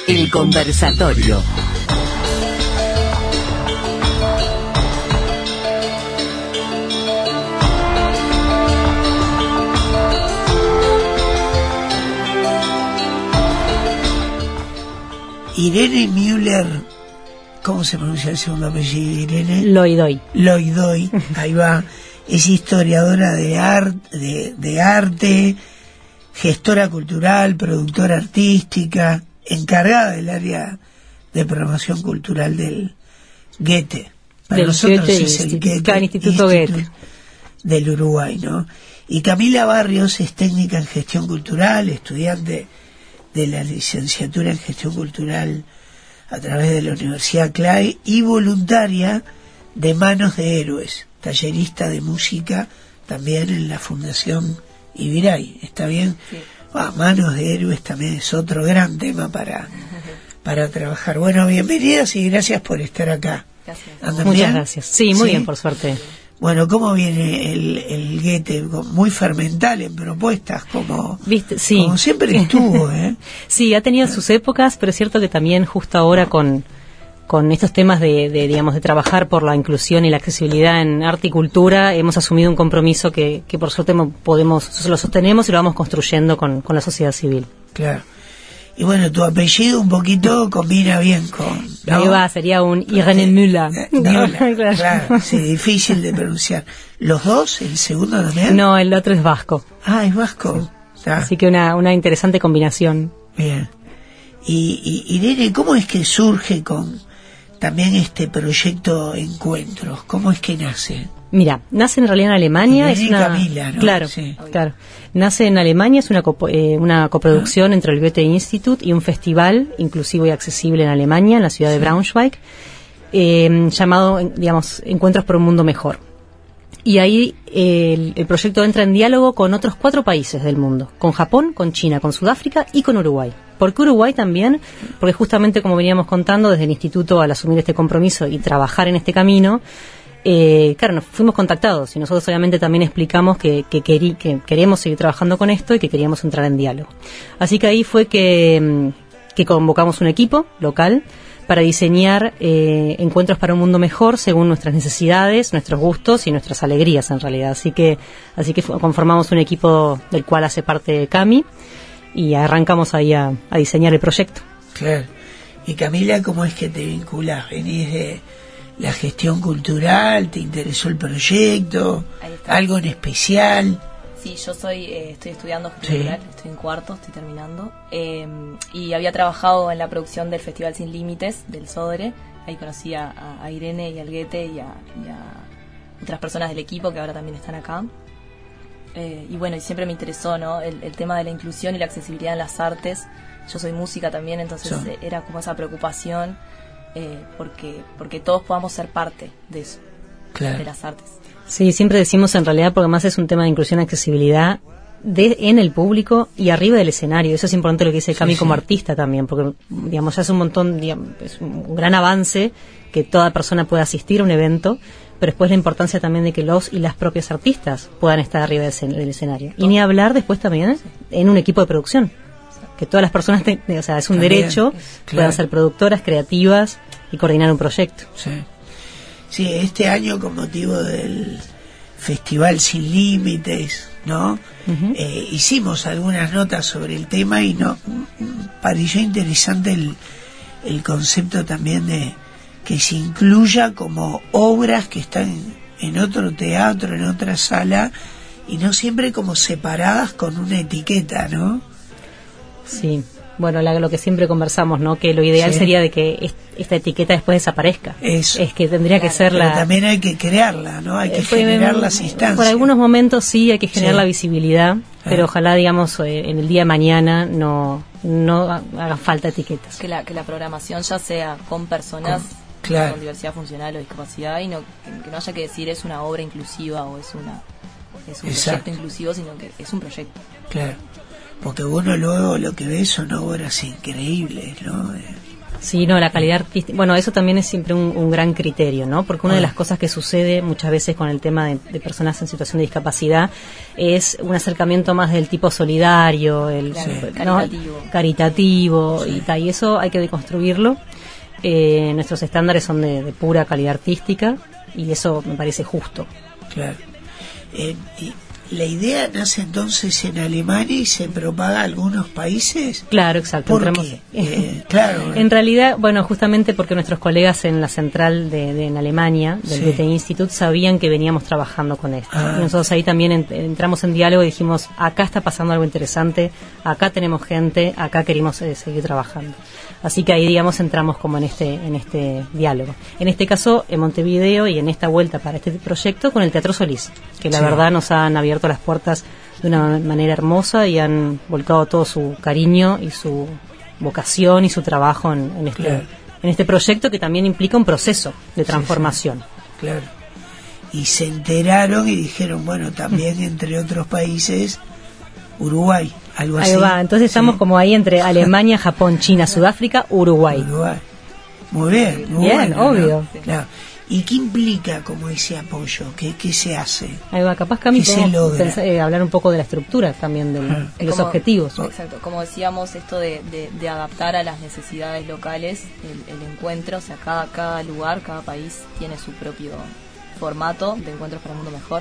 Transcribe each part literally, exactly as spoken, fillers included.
El conversatorio. Irene Müller, ¿cómo se pronuncia el segundo apellido? Irene Loidoy. Loidoy, ahí va. Es historiadora de, art, de, de arte, gestora cultural, productora artística, encargada del área de promoción cultural del Goethe. Para del nosotros Goethe es el Instituto, Goethe, Instituto Goethe del Uruguay, ¿no? Y Camila Barrios es técnica en gestión cultural, estudiante de la licenciatura en gestión cultural a través de la Universidad Clay y voluntaria de Manos de Héroes, tallerista de música también en la Fundación Ibiray. ¿Está bien? Sí. Ah, Manos de Héroes también es otro gran tema para, para trabajar. Bueno, bienvenidas y gracias por estar acá. Gracias. Muchas bien? gracias. Sí, muy ¿Sí? bien, por suerte. Bueno, ¿cómo viene el, el Goethe? Muy fermental en propuestas, como, ¿Viste? Sí. como siempre estuvo, ¿eh? Sí, ha tenido sus épocas, pero es cierto que también justo ahora con, con estos temas de, de, digamos, de trabajar por la inclusión y la accesibilidad en arte y cultura, hemos asumido un compromiso que, que por suerte podemos, lo sostenemos y lo vamos construyendo con, con la sociedad civil. Claro. Y bueno, tu apellido un poquito combina bien con... ¿no? Ahí va, sería un Irene Müller. No, claro. claro, sí, difícil de pronunciar. ¿Los dos? ¿El segundo también? No, el otro es vasco. Ah, es vasco. Sí. Así que una, una interesante combinación. Bien. Y, y Irene, ¿cómo es que surge con también este proyecto Encuentros? ¿Cómo es que nace? Mira, nace en realidad en Alemania, Irene es una Camila, ¿no? claro, sí. claro. Nace en Alemania, es una copo, eh, una coproducción ah. entre el Goethe Institut y un festival inclusivo y accesible en Alemania, en la ciudad sí. de Braunschweig, eh, llamado, digamos, Encuentros por un Mundo Mejor. Y ahí eh, el, el proyecto entra en diálogo con otros cuatro países del mundo, con Japón, con China, con Sudáfrica y con Uruguay. ¿Por qué Uruguay también? Porque justamente, como veníamos contando, desde el Instituto, al asumir este compromiso y trabajar en este camino, Eh, claro, nos fuimos contactados y nosotros obviamente también explicamos que, que, queri, que queremos seguir trabajando con esto y que queríamos entrar en diálogo. Así que ahí fue que, que convocamos un equipo local para diseñar eh, encuentros para un mundo mejor según nuestras necesidades, nuestros gustos y nuestras alegrías en realidad. Así que, así que conformamos un equipo del cual hace parte Cami y arrancamos ahí a, a diseñar el proyecto. Claro. Y Camila, ¿cómo es que te vinculás? ¿Venís de la gestión cultural? ¿Te interesó el proyecto? ¿Algo en especial? Sí, yo soy eh, estoy estudiando gestión cultural, sí. Estoy en cuarto, estoy terminando. Eh, y había trabajado en la producción del Festival Sin Límites, del Sodre. Ahí conocí a, a Irene y al Goethe y a, y a otras personas del equipo que ahora también están acá. Eh, y bueno, y siempre me interesó, ¿no? El, el tema de la inclusión y la accesibilidad en las artes. Yo soy música también, entonces sí. eh, era como esa preocupación. Eh, porque porque todos podamos ser parte de eso, claro. de las artes. Sí, siempre decimos en realidad, porque más es un tema de inclusión y accesibilidad de, en el público y arriba del escenario. Eso es importante lo que dice Cami sí, como sí. artista también, porque digamos ya es un montón, digamos, es un gran avance que toda persona pueda asistir a un evento, pero después la importancia también de que los y las propias artistas puedan estar arriba del, del escenario. Y ni hablar después también en un equipo de producción. Que todas las personas, te, o sea, es un también, derecho, claro. puedan ser productoras, creativas y coordinar un proyecto. Sí. Sí, este año con motivo del Festival Sin Límites, ¿no? Uh-huh. Eh, hicimos algunas notas sobre el tema y no pareció interesante el, el concepto también de que se incluya como obras que están en otro teatro, en otra sala, y no siempre como separadas con una etiqueta, ¿no? Sí, bueno, la, lo que siempre conversamos, ¿no? Que lo ideal sí. sería de que est- esta etiqueta después desaparezca. Eso. Es que tendría claro, que ser pero la... también hay que crearla, ¿no? Hay que eh, generar eh, las instancias. Por algunos momentos sí hay que generar sí. la visibilidad, pero ah. ojalá, digamos, eh, en el día de mañana no no hagan falta etiquetas. Que la, que la programación ya sea con personas con, claro. con diversidad funcional o discapacidad y no que, que no haya que decir es una obra inclusiva o es una es un Exacto. proyecto inclusivo, sino que es un proyecto. Claro. Porque uno luego lo que ve son obras increíbles, ¿no? Sí, no, la calidad artística, bueno, eso también es siempre un, un gran criterio, ¿no? Porque una de las cosas que sucede muchas veces con el tema de, de personas en situación de discapacidad es un acercamiento más del tipo solidario, el Claro, ¿no? caritativo. caritativo Sí. y tal, y eso hay que deconstruirlo. Eh, nuestros estándares son de, de pura calidad artística y eso me parece justo. Claro. Eh, y la idea nace entonces en Alemania y se propaga a algunos países. Claro, exacto. ¿Por entramos- qué? Eh, claro. En realidad, bueno, justamente porque nuestros colegas en la central de, de en Alemania, del Sí. Goethe Institut, sabían que veníamos trabajando con esto. Ah. Y nosotros ahí también en- entramos en diálogo y dijimos, acá está pasando algo interesante, acá tenemos gente, acá queremos eh, seguir trabajando. Así que ahí, digamos, entramos como en este en este diálogo. En este caso, en Montevideo y en esta vuelta para este proyecto con el Teatro Solís, que la Sí. verdad nos han abierto las puertas de una manera hermosa y han volcado todo su cariño y su vocación y su trabajo en, en este Claro. en este proyecto que también implica un proceso de transformación. Claro. Y se enteraron y dijeron, bueno, también entre otros países, Uruguay, algo así. Ahí va, entonces estamos Sí. como ahí entre Alemania, Japón, China, Sudáfrica, Uruguay. Uruguay. Muy bien, muy Bien, bueno, ¿no? obvio. Claro. ¿Y qué implica como ese apoyo? ¿Qué, qué se hace? Ahí va, capaz que a mí ¿Qué se podemos logra? pensar- eh, hablar un poco de la estructura también, del- Ah. de los Como- objetivos. Exacto, como decíamos, esto de, de, de adaptar a las necesidades locales el, el encuentro, o sea, cada, cada lugar, cada país tiene su propio formato de encuentros para un mundo mejor.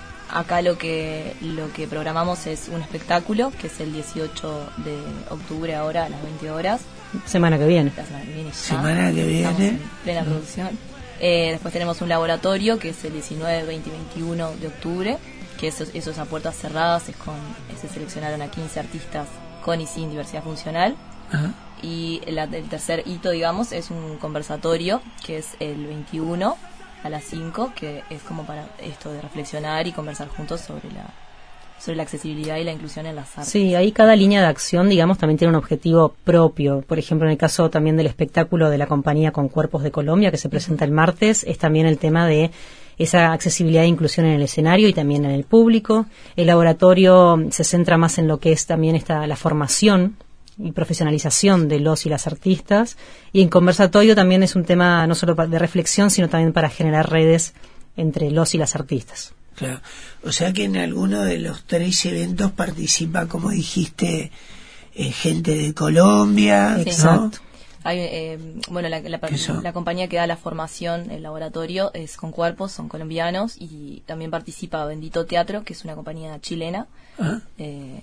Acá lo que lo que programamos es un espectáculo, que es el dieciocho de octubre ahora a las veinte horas, Semana que viene. la semana que viene ya. Semana que Estamos viene. en plena producción. Eh, después tenemos un laboratorio que es el diecinueve, veinte y veintiuno de octubre, que eso, eso es a puertas cerradas, es con, se seleccionaron a quince artistas con y sin diversidad funcional. Ajá. Y la- el tercer hito, digamos, es un conversatorio que es el veintiuno a las cinco, que es como para esto de reflexionar y conversar juntos sobre la sobre la accesibilidad y la inclusión en las artes. Sí, ahí cada línea de acción, digamos, también tiene un objetivo propio. Por ejemplo, en el caso también del espectáculo de la compañía Con Cuerpos de Colombia, que se presenta el martes, es también el tema de esa accesibilidad e inclusión en el escenario y también en el público. El laboratorio se centra más en lo que es también esta la formación y profesionalización de los y las artistas. Y en conversatorio también es un tema no solo pa- de reflexión, sino también para generar redes entre los y las artistas. Claro. O sea que en alguno de los tres eventos participa, como dijiste, eh, gente de Colombia, Sí. ¿no? Exacto. Hay, eh, bueno, la, la, ¿Qué son? la compañía que da la formación, el laboratorio, es Con Cuerpos, son colombianos, y también participa Bendito Teatro, que es una compañía chilena. Ah. Eh,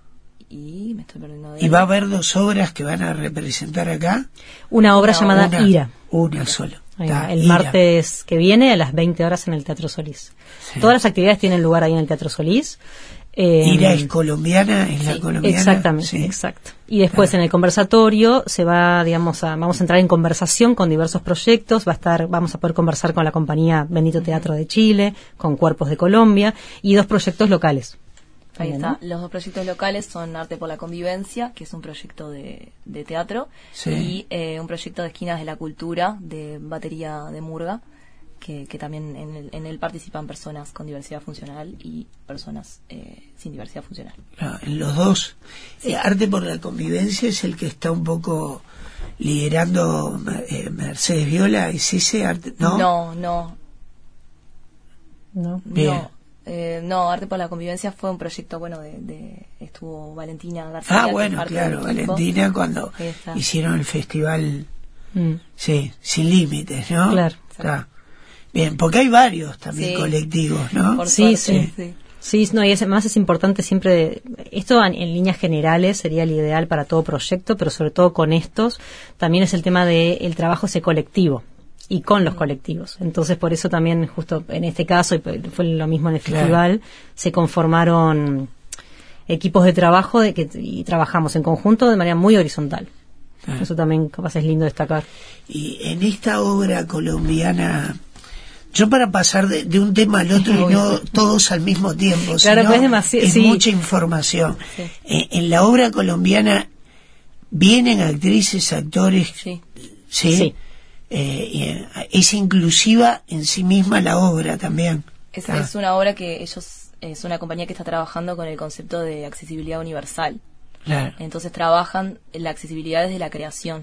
y me estoy perdiendo de Y va a haber dos obras que van a representar acá. Una obra Una llamada Una, Ira. una sola. Ahí Ta, va, el Ira. martes que viene a las veinte horas en el Teatro Solís. Sí. Todas las actividades tienen lugar ahí en el Teatro Solís. Eh, Ira es colombiana, es la sí, colombiana. Exactamente, Sí. exacto. Y después en el conversatorio se va, digamos, a, vamos a entrar en conversación con diversos proyectos. Va a estar, vamos a poder conversar con la compañía Bendito Teatro de Chile, con Cuerpos de Colombia y dos proyectos locales. Ahí También, está. Los dos proyectos locales son Arte por la Convivencia, que es un proyecto de, de teatro, Sí. y eh, un proyecto de Esquinas de la Cultura, de batería de murga, que, que también en, el, en él participan personas con diversidad funcional y personas eh, sin diversidad funcional. Claro, en los dos. Eh, Arte por la Convivencia es el que está un poco liderando eh, Mercedes Viola, ¿es ese arte? No, No, no, ¿no? Bien. no. Eh, no, Arte por la Convivencia fue un proyecto, bueno, de, de estuvo Valentina García. Ah, que es bueno, parte claro, del equipo. Valentina cuando Ahí está. hicieron el festival, Mm, sí, Sin Límites, ¿no? Claro. Está. Bien, porque hay varios también Sí. colectivos, ¿no? Por Sí, suerte, sí. Sí, no, y es, además es importante siempre, esto en, en líneas generales sería el ideal para todo proyecto, pero sobre todo con estos, también es el tema de el trabajo ese colectivo y con los colectivos. Entonces, por eso también, justo en este caso, y fue lo mismo en el Claro. festival, se conformaron equipos de trabajo de que, y trabajamos en conjunto de manera muy horizontal. Claro. Eso también capaz es lindo destacar. Y en esta obra colombiana, yo para pasar de, de un tema al otro y no todos al mismo tiempo, Claro, sino pues es demasi- es sí. mucha información. Sí. Eh, en la obra colombiana vienen actrices, actores, Sí. sí, Sí. Eh, y, eh, es inclusiva en sí misma la obra también. Es, Ah, es una obra que ellos, es una compañía que está trabajando con el concepto de accesibilidad universal. claro. Entonces trabajan la accesibilidad desde la creación,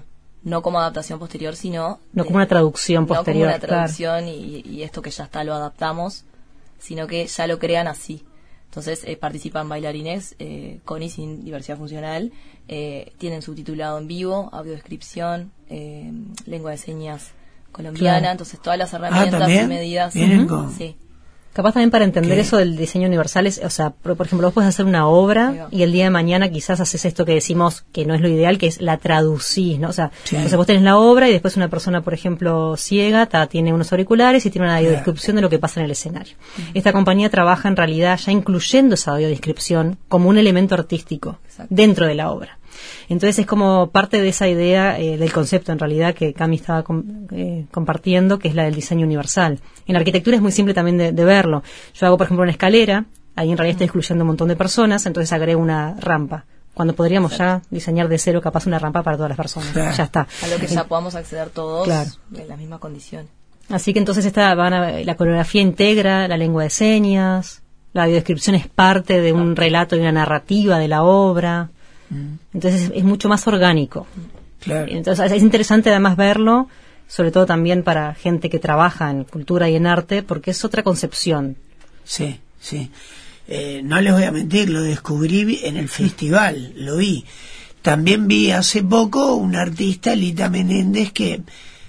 no como adaptación posterior, sino... No como una traducción posterior. No como una traducción claro. y, y esto que ya está lo adaptamos, sino que ya lo crean así. Entonces eh, participan bailarines eh, con y sin diversidad funcional, eh, tienen subtitulado en vivo, audiodescripción, eh, lengua de señas colombiana, claro. Entonces todas las herramientas ah, y medidas... ¿Vienen con... Sí. Capaz también para entender ¿Qué? Eso del diseño universal, es, o sea, por, por ejemplo, vos puedes hacer una obra y el día de mañana quizás haces esto que decimos que no es lo ideal, que es la traducís, ¿no? O sea, sí. entonces vos tenés la obra y después una persona, por ejemplo, ciega, ta, tiene unos auriculares y tiene una audiodescripción de lo que pasa en el escenario. Uh-huh. Esta compañía trabaja en realidad ya incluyendo esa audiodescripción como un elemento artístico Exacto. dentro de la obra. Entonces es como parte de esa idea eh, del concepto en realidad que Cami estaba com- eh, compartiendo, que es la del diseño universal. En la arquitectura es muy simple también de, de verlo. Yo hago, por ejemplo, una escalera, ahí en realidad estoy excluyendo un montón de personas, entonces agrego una rampa. Cuando podríamos Exacto. ya diseñar de cero capaz una rampa para todas las personas. Claro. Ya está. A lo que ya podamos acceder todos claro. en las mismas condiciones. Así que entonces esta, van a, la coreografía integra la lengua de señas, la audiodescripción es parte de un relato y una narrativa de la obra. Entonces es, es mucho más orgánico. Claro. Entonces es interesante además verlo, sobre todo también para gente que trabaja en cultura y en arte, porque es otra concepción. Sí, sí. Eh, no les voy a mentir, lo descubrí en el festival, lo vi. También vi hace poco una artista, Lita Menéndez, que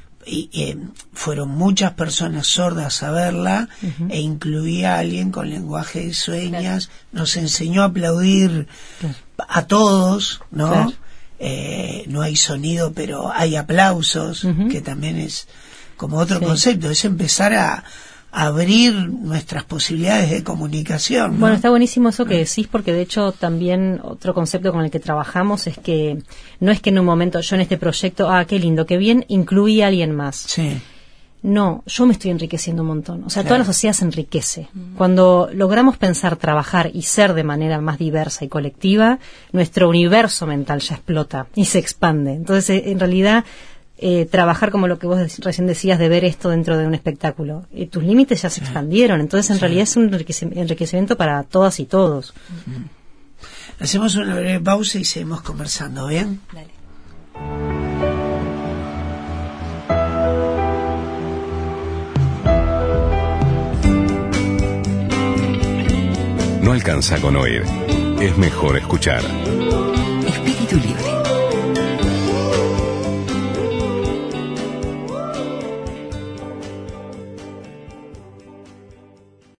y, eh, fueron muchas personas sordas a verla, uh-huh. e incluía a alguien con lenguaje de señas, claro. nos enseñó a aplaudir claro. a todos, ¿no? Claro. Eh, no hay sonido, pero hay aplausos, uh-huh. que también es como otro sí. concepto, es empezar a, a abrir nuestras posibilidades de comunicación, ¿no? Bueno, está buenísimo eso que decís, porque de hecho también otro concepto con el que trabajamos es que no es que en un momento yo en este proyecto, ah, qué lindo, qué bien, incluí a alguien más. Sí. No, yo me estoy enriqueciendo un montón. O sea, claro. toda la sociedad se enriquece. Mm. Cuando logramos pensar, trabajar y ser de manera más diversa y colectiva, nuestro universo mental ya explota y se expande. Entonces, en realidad, eh, trabajar como lo que vos recién decías de ver esto dentro de un espectáculo, eh, tus límites ya se sí. expandieron. Entonces, en sí. realidad es un enriquecimiento para todas y todos. Mm. Hacemos una breve pausa y seguimos conversando, ¿bien? Dale. No alcanza con oír, es mejor escuchar. Explica